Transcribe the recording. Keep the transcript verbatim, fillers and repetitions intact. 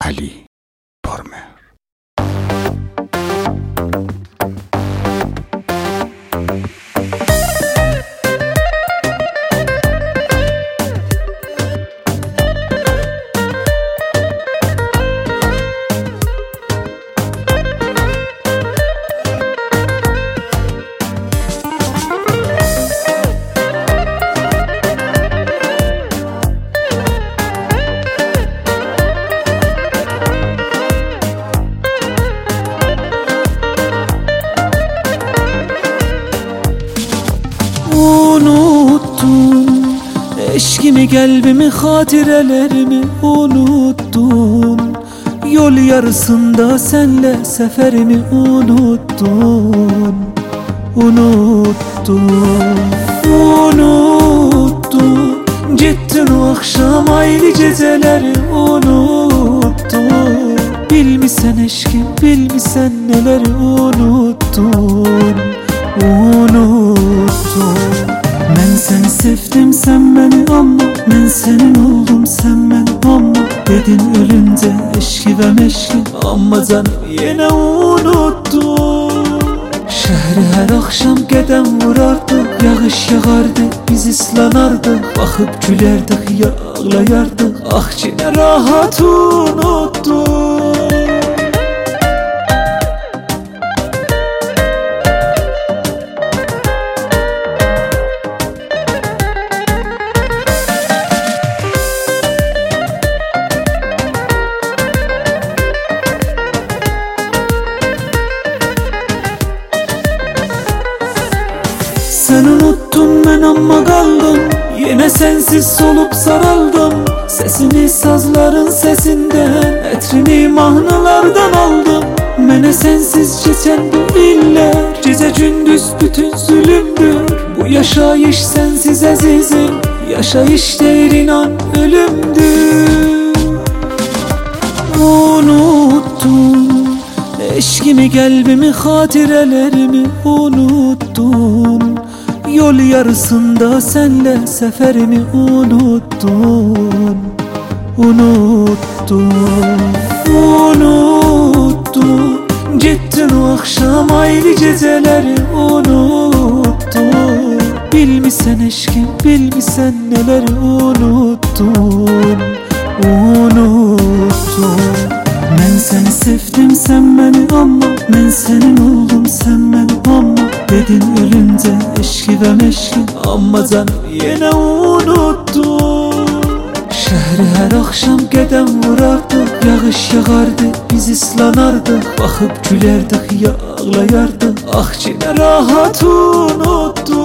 Ali Pormer. Unuttun eşkimi, kalbimi, hatirelerimi unuttun. Yol yarısında senle seferimi unuttun. Unuttun, unuttun. Gittin o akşam ayrı geceleri unuttun. Bilmişsen eşkim, bilmişsen neleri unuttun. Unuttun. Ben seni sevdim, sen beni anla. Ben senin oldum, sen beni anla. Dedin ölünce eşki ve meşki, ama canım yine unuttun. Şehri her akşam gedem vurardık, yağış yağardı, biz ıslanardık. Bakıp gülerdik ya ağlayardık, ah yine rahat unuttun. Sen unuttun ben amma kaldım, yine sensiz solup saraldım. Sesini sazların sesinden, etrini mahnalardan aldım. Mene sensiz geçen bu iller, gece gündüz bütün zulümdür. Bu yaşayış sensiz azizim, yaşayış değil inan ölümdür. Unuttun eşkimi, kalbimi, hatirelerimi unuttun. Yol yarısında senle seferimi unuttun. Unuttun, unuttun. Gittin o akşam ayrı geceleri unuttun. Bilmişsen eşkim, bilmişsen neleri unuttun. Unuttun. Ben seni sevdim, sen beni anla. Ben senin oldum, sen beni anla. Dedin ölünce eşki ve meşki, ama canım yine unuttun. Şehri her akşam gedem vurardık, yağış yağardı, biz ıslanardık. Bakıp gülerdik ya ağlayardık, ah yine rahat unuttun.